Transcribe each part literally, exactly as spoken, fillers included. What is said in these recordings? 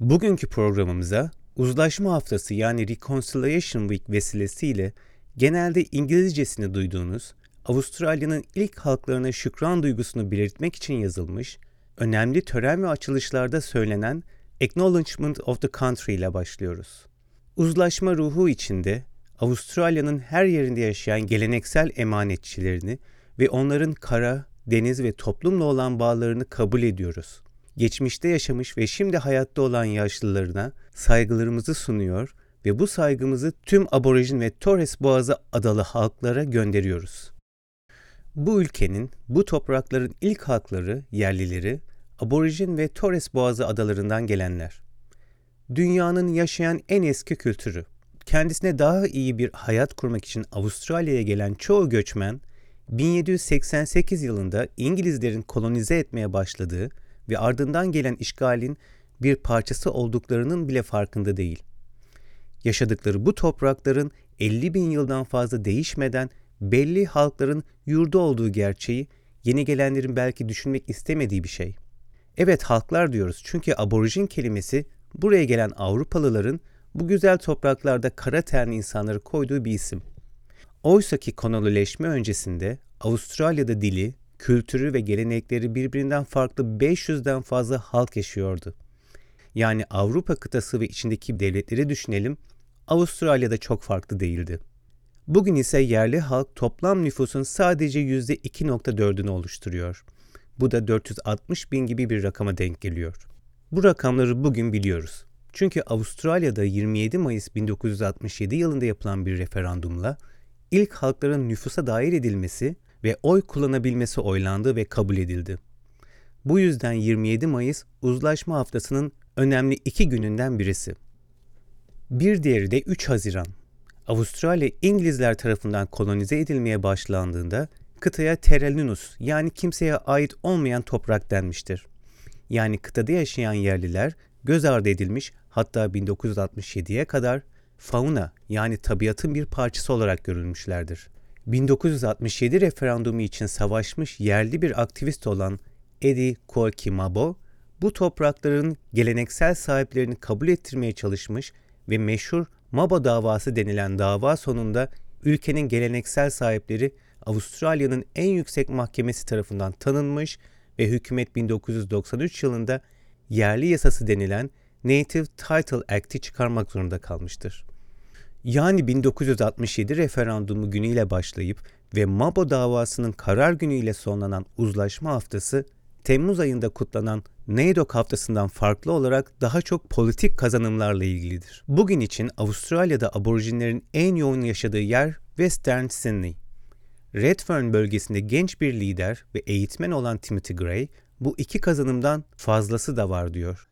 Bugünkü programımıza uzlaşma haftası yani Reconciliation Week vesilesiyle genelde İngilizcesini duyduğunuz, Avustralya'nın ilk halklarına şükran duygusunu belirtmek için yazılmış, önemli tören ve açılışlarda söylenen Acknowledgement of the Country ile başlıyoruz. Uzlaşma ruhu içinde Avustralya'nın her yerinde yaşayan geleneksel emanetçilerini ve onların kara, deniz ve toplumla olan bağlarını kabul ediyoruz. Geçmişte yaşamış ve şimdi hayatta olan yaşlılarına saygılarımızı sunuyor ve bu saygımızı tüm Aborigin ve Torres Boğazı adalı halklara gönderiyoruz. Bu ülkenin, bu toprakların ilk halkları, yerlileri, Aborigin ve Torres Boğazı adalarından gelenler. Dünyanın yaşayan en eski kültürü. Kendisine daha iyi bir hayat kurmak için Avustralya'ya gelen çoğu göçmen, bin yedi yüz seksen sekiz yılında İngilizlerin kolonize etmeye başladığı ve ardından gelen işgalin bir parçası olduklarının bile farkında değil. Yaşadıkları bu toprakların elli bin yıldan fazla değişmeden belli halkların yurdu olduğu gerçeği yeni gelenlerin belki düşünmek istemediği bir şey. Evet, halklar diyoruz çünkü aborjin kelimesi buraya gelen Avrupalıların bu güzel topraklarda kara tenli insanları koyduğu bir isim. Oysaki kolonileşme öncesinde Avustralya'da dili, kültürü ve gelenekleri birbirinden farklı beş yüzden fazla halk yaşıyordu. Yani Avrupa kıtası ve içindeki devletleri düşünelim, Avustralya'da çok farklı değildi. Bugün ise yerli halk toplam nüfusun sadece yüzde iki virgül dördünü oluşturuyor. Bu da dört yüz altmış bin gibi bir rakama denk geliyor. Bu rakamları bugün biliyoruz. Çünkü Avustralya'da yirmi yedi Mayıs bin dokuz yüz altmış yedi yılında yapılan bir referandumla ilk halkların nüfusa dahil edilmesi ve oy kullanabilmesi oylandı ve kabul edildi. Bu yüzden yirmi yedi Mayıs uzlaşma haftasının önemli iki gününden birisi. Bir diğeri de üç Haziran. Avustralya İngilizler tarafından kolonize edilmeye başlandığında kıtaya Terra Nullius yani kimseye ait olmayan toprak denmiştir. Yani kıtada yaşayan yerliler göz ardı edilmiş, hatta bin dokuz yüz altmış yediye kadar fauna yani tabiatın bir parçası olarak görülmüşlerdir. bin dokuz yüz altmış yedi referandumu için savaşmış yerli bir aktivist olan Eddie Koiki Mabo, bu toprakların geleneksel sahiplerini kabul ettirmeye çalışmış ve meşhur Mabo davası denilen dava sonunda ülkenin geleneksel sahipleri Avustralya'nın en yüksek mahkemesi tarafından tanınmış ve hükümet bin dokuz yüz doksan üç yılında yerli yasası denilen Native Title Act'i çıkarmak zorunda kalmıştır. Yani bin dokuz yüz altmış yedi referandumu günüyle başlayıp ve Mabo davasının karar günüyle sonlanan uzlaşma haftası, Temmuz ayında kutlanan NAIDOC haftasından farklı olarak daha çok politik kazanımlarla ilgilidir. Bugün için Avustralya'da aborjinlerin en yoğun yaşadığı yer Western Sydney. Redfern bölgesinde genç bir lider ve eğitmen olan Timothy Gray, bu iki kazanımdan fazlası da var diyor.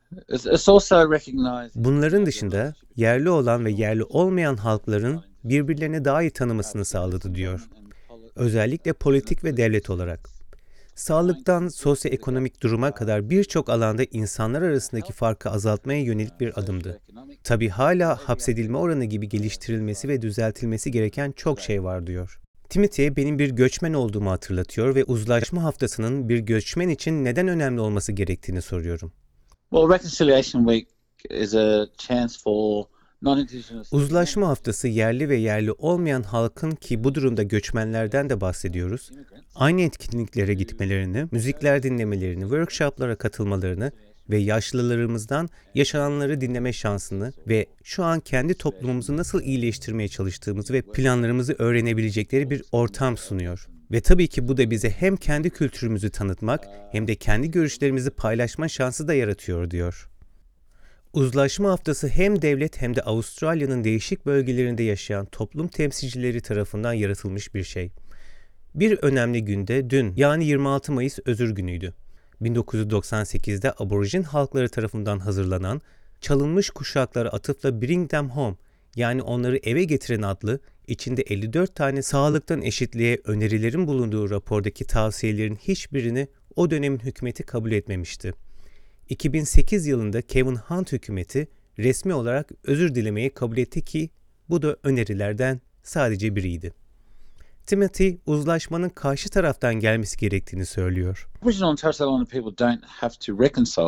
Bunların dışında yerli olan ve yerli olmayan halkların birbirlerini daha iyi tanımasını sağladı diyor. Özellikle politik ve devlet olarak. Sağlıktan sosyoekonomik duruma kadar birçok alanda insanlar arasındaki farkı azaltmaya yönelik bir adımdı. Tabii hala hapsedilme oranı gibi geliştirilmesi ve düzeltilmesi gereken çok şey var diyor. Timothy benim bir göçmen olduğumu hatırlatıyor ve uzlaşma haftasının bir göçmen için neden önemli olması gerektiğini soruyorum. Well, Reconciliation Week is a chance for non-Indigenous... Uzlaşma haftası yerli ve yerli olmayan halkın, ki bu durumda göçmenlerden de bahsediyoruz, aynı etkinliklere gitmelerini, müzikler dinlemelerini, workshoplara katılmalarını ve yaşlılarımızdan yaşananları dinleme şansını ve şu an kendi toplumumuzu nasıl iyileştirmeye çalıştığımızı ve planlarımızı öğrenebilecekleri bir ortam sunuyor. Ve tabii ki bu da bize hem kendi kültürümüzü tanıtmak hem de kendi görüşlerimizi paylaşma şansı da yaratıyor diyor. Uzlaşma haftası hem devlet hem de Avustralya'nın değişik bölgelerinde yaşayan toplum temsilcileri tarafından yaratılmış bir şey. Bir önemli günde dün, yani yirmi altı Mayıs Özür Günü'ydü. bin dokuz yüz doksan sekizde aborjin halkları tarafından hazırlanan Çalınmış Kuşaklara atıfla Bring Them Home, yani onları eve getirin adlı, içinde elli dört tane sağlıktan eşitliğe önerilerin bulunduğu rapordaki tavsiyelerin hiçbirini o dönemin hükümeti kabul etmemişti. iki bin sekiz yılında Kevin Hunt hükümeti resmi olarak özür dilemeyi kabul etti ki bu da önerilerden sadece biriydi. Timothy, uzlaşmanın karşı taraftan gelmesi gerektiğini söylüyor. Aboriginal and Torres Strait Islander people don't have to reconcile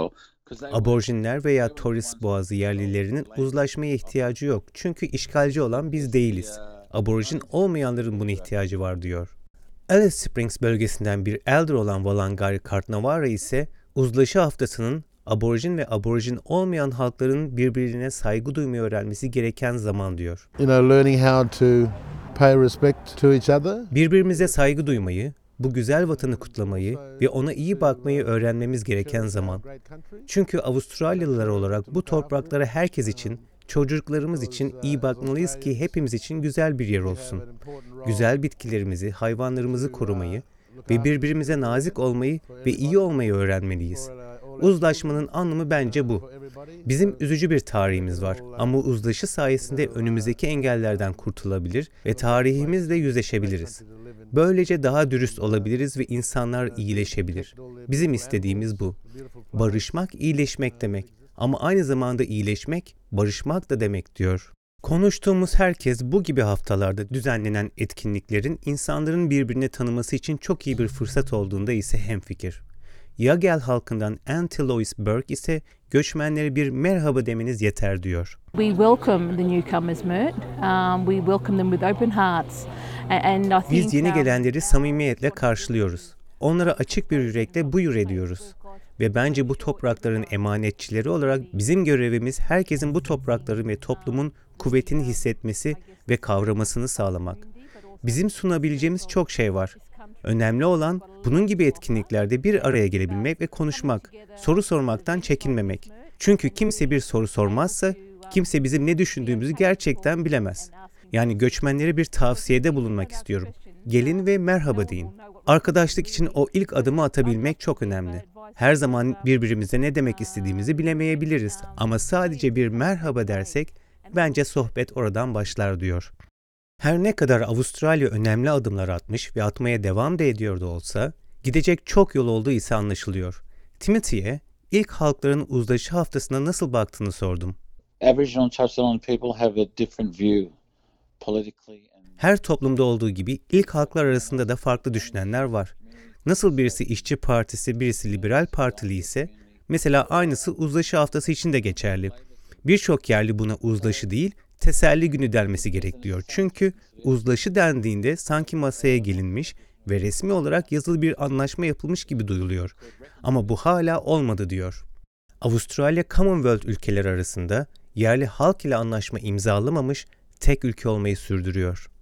Aborjinler veya Torres Boğazı yerlilerinin uzlaşmaya ihtiyacı yok. Çünkü işgalci olan biz değiliz. Aborjin olmayanların buna ihtiyacı var diyor. Alice Springs bölgesinden bir elder olan Wallangari Kartnavara ise uzlaşı haftasının aborjin ve aborjin olmayan halkların birbirine saygı duymayı öğrenmesi gereken zaman diyor. You know, learning how to pay respect to each other. Birbirimize saygı duymayı, bu güzel vatanı kutlamayı ve ona iyi bakmayı öğrenmemiz gereken zaman. Çünkü Avustralyalılar olarak bu topraklara herkes için, çocuklarımız için iyi bakmalıyız ki hepimiz için güzel bir yer olsun. Güzel bitkilerimizi, hayvanlarımızı korumayı ve birbirimize nazik olmayı ve iyi olmayı öğrenmeliyiz. Uzlaşmanın anlamı bence bu. Bizim üzücü bir tarihimiz var ama uzlaşı sayesinde önümüzdeki engellerden kurtulabilir ve tarihimizle yüzleşebiliriz. Böylece daha dürüst olabiliriz ve insanlar iyileşebilir. Bizim istediğimiz bu. Barışmak iyileşmek demek ama aynı zamanda iyileşmek, barışmak da demek diyor. Konuştuğumuz herkes bu gibi haftalarda düzenlenen etkinliklerin insanların birbirini tanıması için çok iyi bir fırsat olduğunda ise hemfikir. Yagel halkından Auntie Lois Burke ise göçmenlere bir merhaba demeniz yeter diyor. We welcome the newcomers, Mert. Um, we welcome them with open hearts. And I think, Biz yeni um, gelenleri samimiyetle karşılıyoruz. Onlara açık bir yürekle buyur ediyoruz. Ve bence bu toprakların emanetçileri olarak bizim görevimiz herkesin bu toprakların ve toplumun kuvvetini hissetmesi ve kavramasını sağlamak. Bizim sunabileceğimiz çok şey var. Önemli olan bunun gibi etkinliklerde bir araya gelebilmek ve konuşmak, soru sormaktan çekinmemek. Çünkü kimse bir soru sormazsa kimse bizim ne düşündüğümüzü gerçekten bilemez. Yani göçmenlere bir tavsiyede bulunmak istiyorum. Gelin ve merhaba deyin. Arkadaşlık için o ilk adımı atabilmek çok önemli. Her zaman birbirimize ne demek istediğimizi bilemeyebiliriz ama sadece bir merhaba dersek bence sohbet oradan başlar diyor. Her ne kadar Avustralya önemli adımlar atmış ve atmaya devam da ediyor da olsa, gidecek çok yol olduğu ise anlaşılıyor. Timothy'ye ilk halkların uzlaşı haftasına nasıl baktığını sordum. Aboriginal and Torres Strait Islander people have a different view politically. Her toplumda olduğu gibi ilk halklar arasında da farklı düşünenler var. Nasıl birisi İşçi Partisi, birisi Liberal Partili ise, mesela aynısı uzlaşı haftası için de geçerli. Birçok yerli buna uzlaşı değil, teselli günü denmesi gerekiyor. Çünkü uzlaşı dendiğinde sanki masaya gelinmiş ve resmi olarak yazılı bir anlaşma yapılmış gibi duyuluyor. Ama bu hala olmadı diyor. Avustralya Commonwealth ülkeleri arasında yerli halk ile anlaşma imzalamamış tek ülke olmayı sürdürüyor.